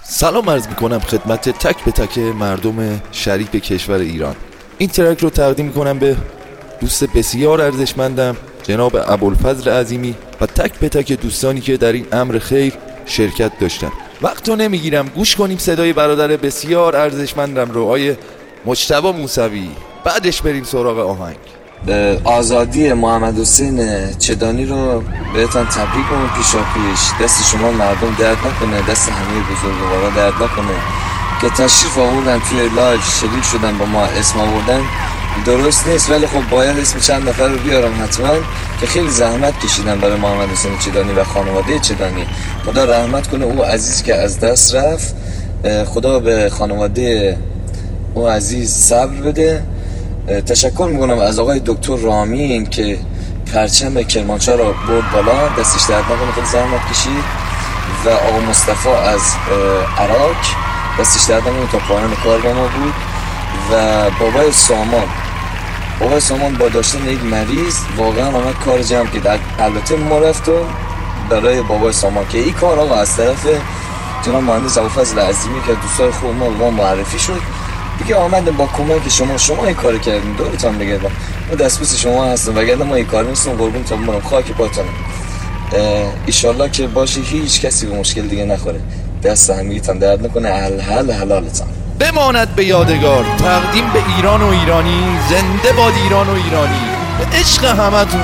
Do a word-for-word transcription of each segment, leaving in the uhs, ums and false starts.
سلام عرض میکنم خدمت تک به تک مردم شریف کشور ایران. این ترک رو تقدیم میکنم به دوست بسیار ارزشمندم جناب ابوالفضل عظیمی و تک به تک دوستانی که در این امر خیر شرکت داشتن. وقت رو نمیگیرم، گوش کنیم صدای برادر بسیار ارزشمندم رو، آقای مجتبی موسوی. بعدش بریم سراغ آهنگ. آزادی محمد حسین چدانی رو بهتون تبریک کنم پیشا پیش. دست شما مردم درد نکنه، دست همه بزرگوارا درد نکنه که تشریف آوردن توی لایو شریک شدن با ما اسم آوردن. درست نیست ولی خب باید اسم چند نفر رو بیارم حتما که خیلی زحمت کشیدن برای محمد حسین چدانی و خانواده چدانی. خدا رحمت کنه او عزیز که از دست رفت، خدا به خانواده او عزیز صبر بده. تشکر میکنم از آقای دکتر رامین که پرچم کرمانشاه را برد بالا، دستش درد نکنه، خیلی زحمت کشید. و آقا مصطفی از عراق دستش درد نکنه، تا پایان کار با ما بود. و بابای سامان بابای سامان با داشتن یک مریض واقعا آمد کار جمع کرد. البته ما رفتم برای بابای سامان که این کار آقا از طرف جناب مهندس ابوالفضل عظیمی که دوستای خوب ما با معرفی شد دیگه، آمد با کمک شما شما این کار کردین. دورتون بگردم ما دستبوس شما هستم، وگرنه ما این کار نیستم. قربون تا برم خاک پاتونم. ایشالله که باشه هیچ کسی به مشکل دیگه نخوره، دست همگیتون درد نکنه، حل حل حلالتون بماند به یادگار. تقدیم به ایران و ایرانی، زنده باد ایران و ایرانی، به عشق همتون.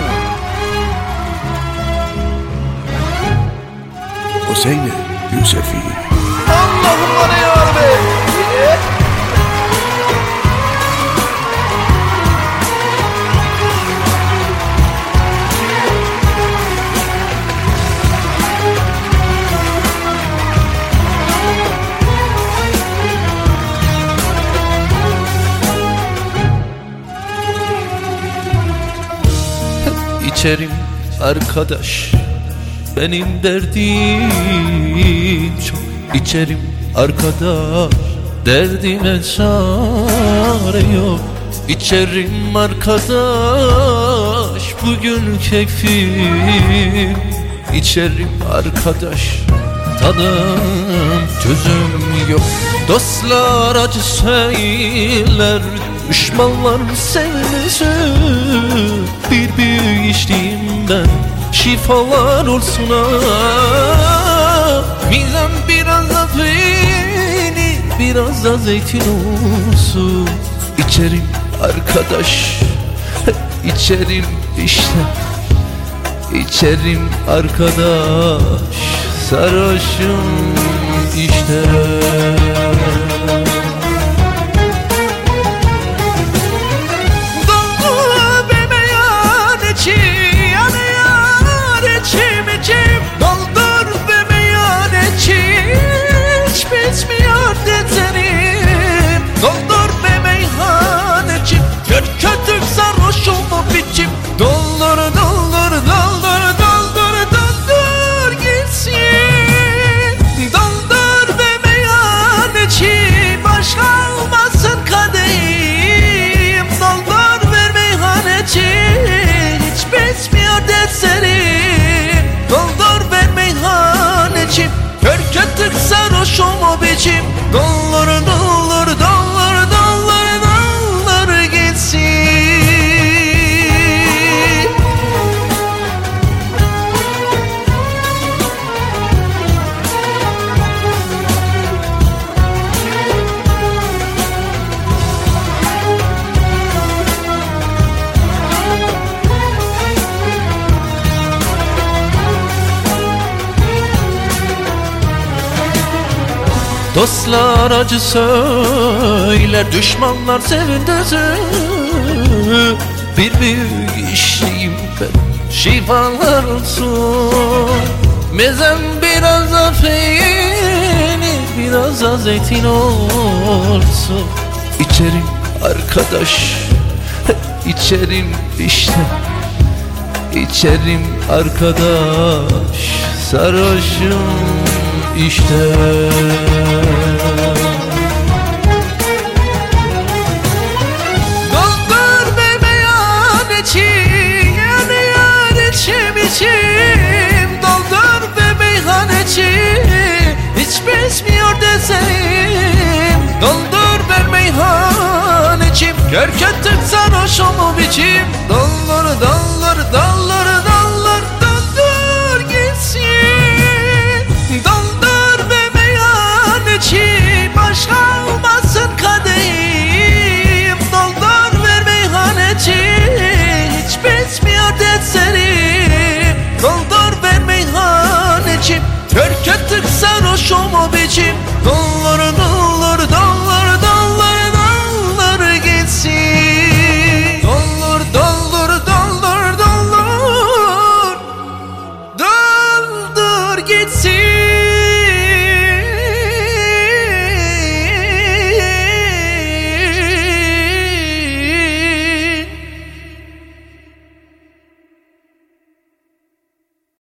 حسین یوسفی. اللهم یا رب. İçerim arkadaş benim derdim çok, İçerim arkadaş derdime çare yok. İçerim arkadaş bugün keyfim, İçerim arkadaş tadım tüzüm yok. Dostlar acı söyler, düşmanlar sevmesin. Bir büyük içtiğimden şifalar olsun ha. Midem biraz da peynir, biraz da zeytin olsun. İçerim arkadaş, içerim işte, İçerim arkadaş, sarhoşum işte. Doldur doldur doldur doldur doldur gitsin. Doldur ve meyhaneci, başka olmasın kadehim. Doldur ver meyhaneci, hiç bitmiyor dertlerim. Doldur ver meyhaneci, kör kötük sarhoşum o biçim. Doldur doldur doldur doldur doldur gitsin. Dostlar acı söyler, düşmanlar sevindirsin. Bir büyük işliyim ben, şifalar olsun. Mezem biraz da peynir, biraz da zeytin olsun. İçerim arkadaş, içerim işte, İçerim arkadaş, sarhoşum işte. Doldur be meyhaneci, yani yar içim içim. Doldur be meyhaneci, hiç bitmiyor des Terk ettik sarhoşumu biçim. Dallar dallar dallar dallar dallar gitsin. Dallar ve meyhan içi başka olmasın kadehim. Dallar ve meyhan içi hiç bitmiyor dertlerim. Dallar ve meyhan içi terk ettik sarhoşumu biçim. Dallar dallar dallar dallar dallar gitsin. Dallar dallar dallar dallar dallar gitsin.